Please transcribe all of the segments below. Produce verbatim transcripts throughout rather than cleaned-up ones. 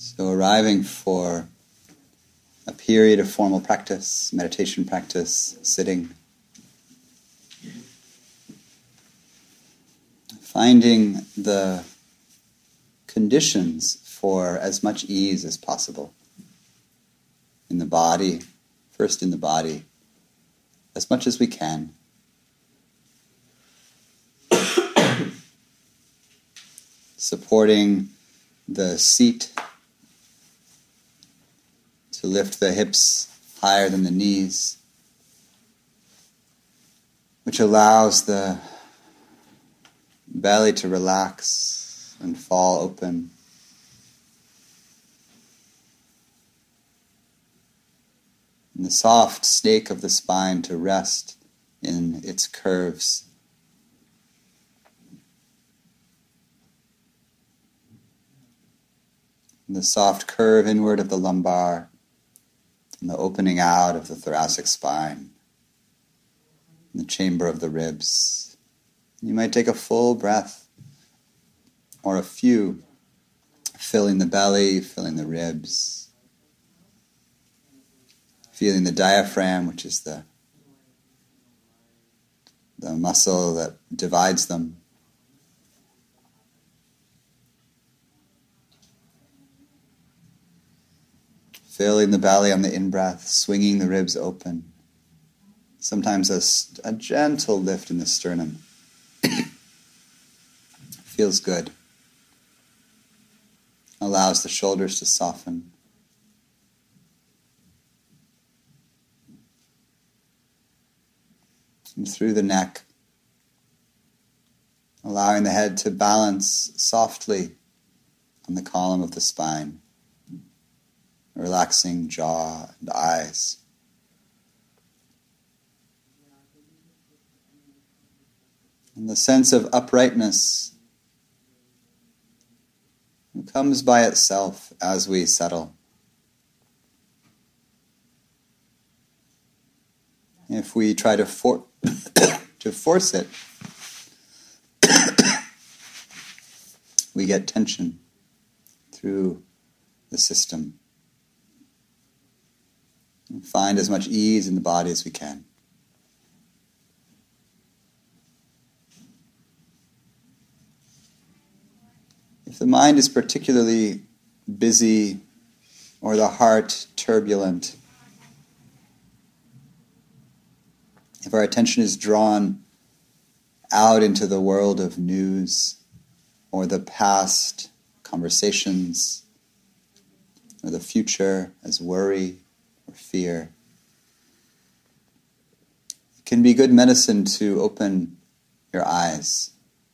So arriving for a period of formal practice, meditation practice, sitting. Finding the conditions for as much ease as possible in the body, first in the body, as much as we can. Supporting the seat to lift the hips higher than the knees, which allows the belly to relax and fall open. And the soft snake of the spine to rest in its curves. And the soft curve inward of the lumbar and the opening out of the thoracic spine and the chamber of the ribs. You might take a full breath or a few, filling the belly, filling the ribs, feeling the diaphragm, which is the, the muscle that divides them. Filling the belly on the in-breath, swinging the ribs open. Sometimes a, a gentle lift in the sternum. Feels good. Allows the shoulders to soften. And through the neck, allowing the head to balance softly on the column of the spine. Relaxing jaw and eyes. And the sense of uprightness comes by itself as we settle. If we try to for- to force it, we get tension through the system. And find as much ease in the body as we can. If the mind is particularly busy or the heart turbulent, if our attention is drawn out into the world of news or the past conversations or the future as worry or fear, it can be good medicine to open your eyes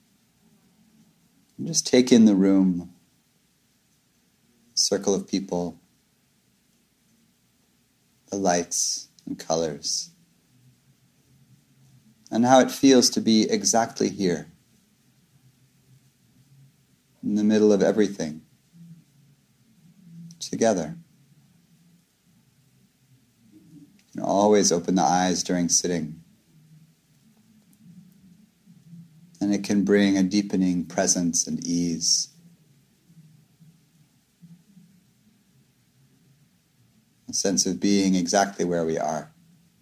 and just take in the room, circle of people, the lights and colors, and how it feels to be exactly here, in the middle of everything, together. You always open the eyes during sitting. And it can bring a deepening presence and ease. A sense of being exactly where we are.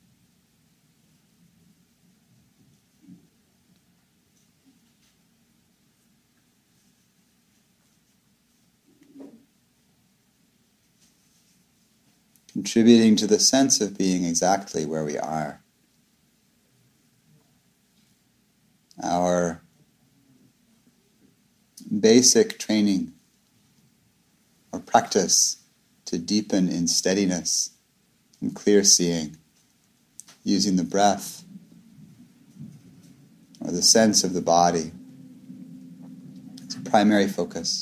Contributing to the sense of being exactly where we are. Our basic training or practice to deepen in steadiness and clear seeing, using the breath or the sense of the body. It's a primary focus.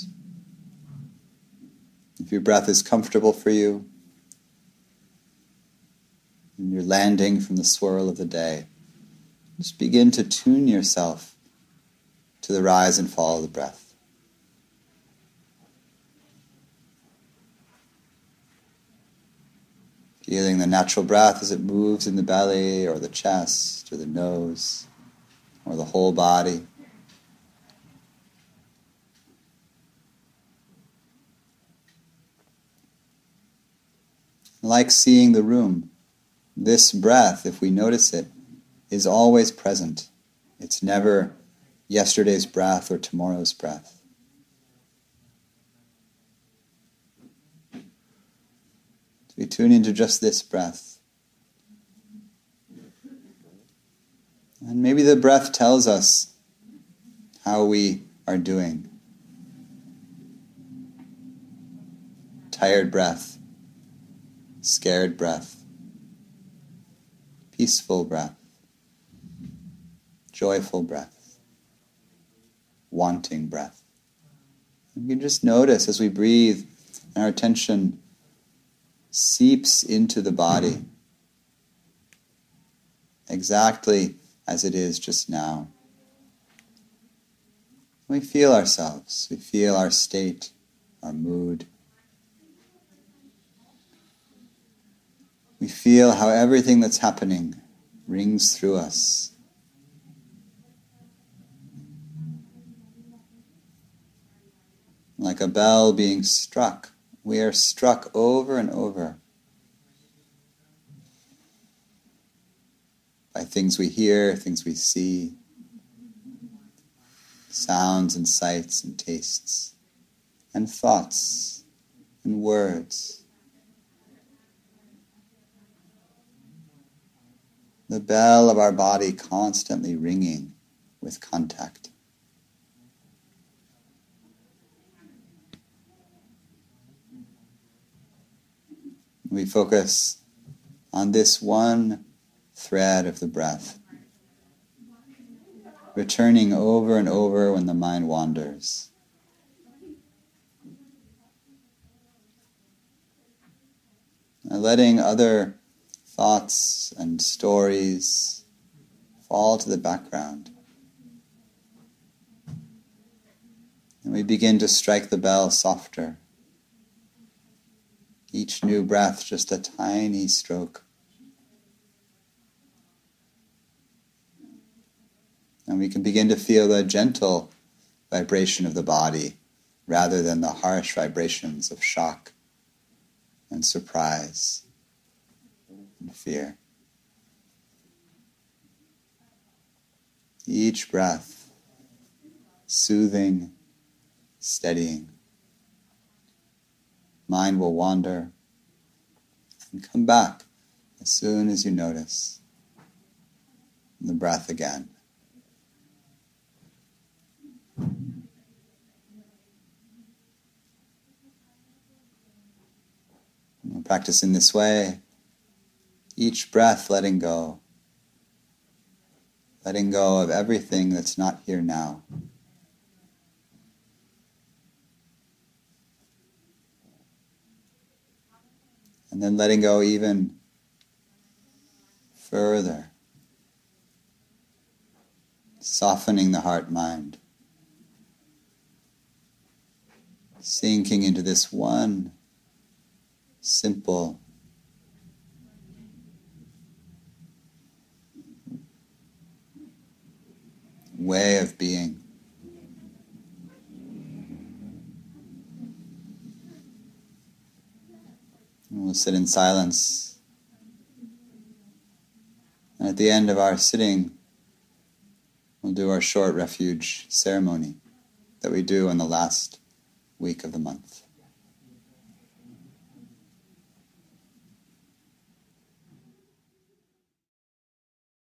If your breath is comfortable for you, and you're landing from the swirl of the day, just begin to tune yourself to the rise and fall of the breath. Feeling the natural breath as it moves in the belly or the chest or the nose or the whole body. Like seeing the room, this breath, if we notice it, is always present. It's never yesterday's breath or tomorrow's breath. So we tune into just this breath. And maybe the breath tells us how we are doing. Tired breath, scared breath, peaceful breath, joyful breath, wanting breath. You can just notice as we breathe and our attention seeps into the body exactly as it is just now. We feel ourselves, we feel our state, our mood. We feel how everything that's happening rings through us. Like a bell being struck, we are struck over and over by things we hear, things we see, sounds and sights and tastes, and thoughts and words. The bell of our body constantly ringing with contact. We focus on this one thread of the breath, returning over and over when the mind wanders. And letting other thoughts and stories fall to the background. And we begin to strike the bell softer. Each new breath just a tiny stroke. And we can begin to feel the gentle vibration of the body rather than the harsh vibrations of shock and surprise and fear. Each breath, soothing, steadying. Mind will wander and come back as soon as you notice the breath again. We'll practice in this way. Each breath letting go. Letting go of everything that's not here now. And then letting go even further. Softening the heart-mind. Sinking into this one simple way of being. And we'll sit in silence. And at the end of our sitting, we'll do our short refuge ceremony that we do on the last week of the month.